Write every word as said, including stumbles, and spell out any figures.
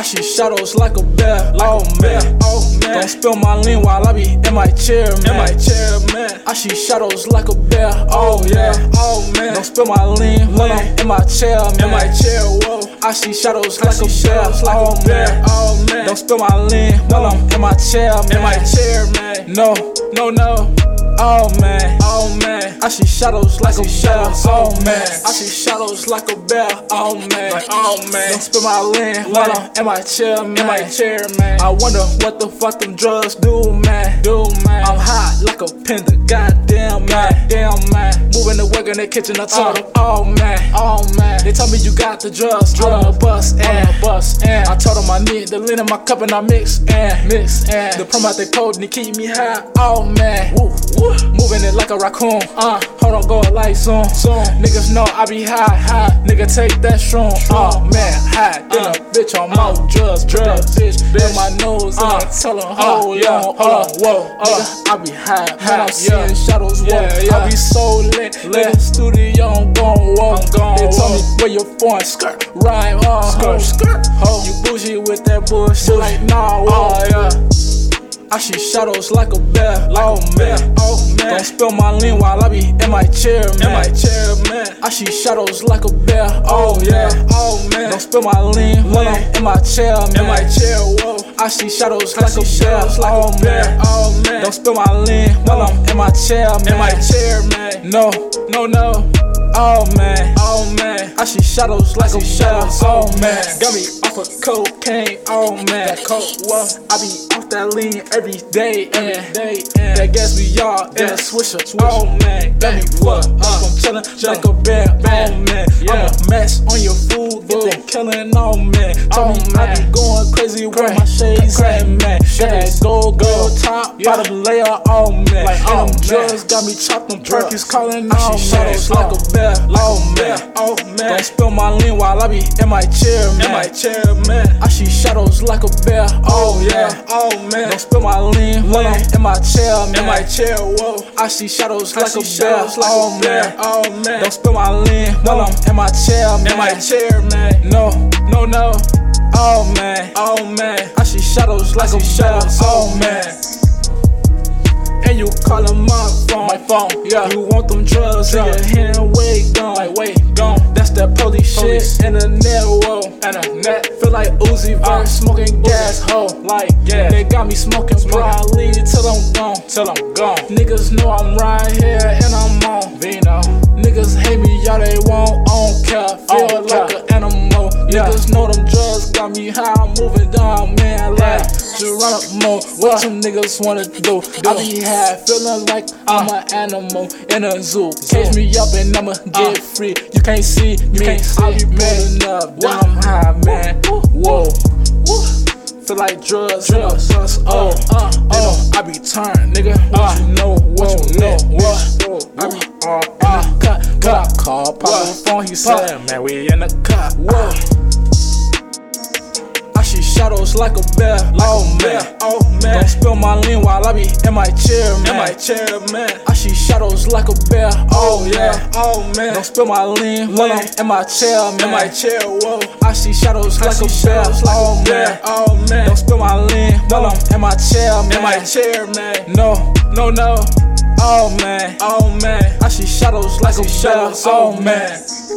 I see shadows like a bear. Like oh a man, oh man. Don't spill my lean while I be in my chair, man. In my chair, man. I see shadows like a bear. Oh yeah, oh man. Don't spill my lean while I'm in my chair, man. In my chair, whoa. I see shadows like a bear. Like oh man, oh man. Don't spill my lean while I'm in my chair, man. In my chair, man. No, no, no. Oh man, oh man, I see shadows like a bear. Oh man, I see shadows like a bear. Oh man, like, oh man, don't spill my lean while I'm in my chair, man. In my chair, man. I wonder what the fuck them drugs do, man. Do man, I'm hot like a panda. Goddamn man, damn man. Moving the work in the kitchen, I told them, oh man, oh man. They told me you got the drugs, drugs on the bus, and the bus, and I told them I need the lean in my cup and I mix and mix and the prom out the cold and they keep me high. Oh man, woo, woo. Moving it like a raccoon, uh, hold on, go a light soon, soon. Niggas know I be high, high. Nigga take that strong, oh man, high. Then uh, a bitch on my uh, drugs, drugs, bitch, bitch. In my nose, uh, and I tell them, hold uh, yeah, on, hold on, whoa, uh, nigga, I be high, high. When I'm seeing yeah. shadows, whoa, yeah, yeah. I be so lit, lit. Studio, I'm gon' whoa. I'm gon' they told me where you foreign skirt, rhyme, uh, skirt, skirt, ho. You bougie with that bullshit, like nah, whoa, uh, yeah. I see shadows like a bear. Like oh man, bear. Oh man. Don't spill my lean while I be in my chair, man. In my chair, man. I see shadows like a bear. Oh yeah, oh man. Don't spill my lean while I'm in my chair, man. In my chair, whoa. I see shadows like a bear. Like oh man, oh man. Don't spill my lean while I'm in my chair, man. In my chair, man. No, no, no. Oh man, oh man. I see shadows like a bear. Oh man. Got me off of cocaine. Oh man. That coke, what? I be off that lean every day, every day. And that gets me y'all in a swisher. Oh man, got me what? I'm chillin' like a bear. Oh man, I'm a mess on your food. Get that killin', oh man. Oh man, I be going crazy with my shades, and man. Got that gold, gold top, bottom layer. Oh man, like oh them drugs got me chopped. Them turkeys calling. Oh man, like a bear. Oh man, oh man. Don't spill my lean while I be in my chair, man. In my chair, man. I see shadows like a bear. Oh yeah, oh man. Don't spill my lean while I'm in my chair, man. In my chair, whoa. I see shadows like a bear. Oh man, oh man. Don't spill my lean while I'm in my chair, man. In my chair, man. No, no, no. Oh man, oh man. I see shadows like a bear. Oh man. And you callin' my phone, my phone, yeah. You want them drugs in your hand, wait, gone, like wait, gone. That's that police, police. Shit in the net, whoa, and a net. Feel like Uzi Vert, uh, smoking Uzi. Gas, ho, like yeah. They got me smoking broadly till I'm gone, till I'm gone. Niggas know I'm right here and I'm on Vino. Niggas hate me, y'all they won't, I don't care. Feel like an animal. Yeah. Niggas know them drugs got me high, I'm moving down, man. Like Geronimo, what you niggas wanna do? I be high, feeling like I'm an animal in a zoo. Catch me up and I'ma get free. You can't see me, I be pulling up, then I'm high, man. Whoa, feel like drugs, drugs, oh, uh, oh. I be turned, nigga. What you know, what you know, what? I be uh, in the cut, cut. Call, pop on the phone, he said, man, we in the cut. Whoa. Shadows like a bear, like oh a man, oh man. Don't spill my lean while I be in my chair, man. In my chair, man. I see shadows like a bear, oh yeah, oh man. Don't spill my lean while I'm in my chair, man. In my chair, whoa. I see shadows like a bear, oh man, oh man. Don't spill my lean while I'm in my chair, man. In my chair, man. No, no, no. Oh man, oh man. I see shadows like a bear, oh man.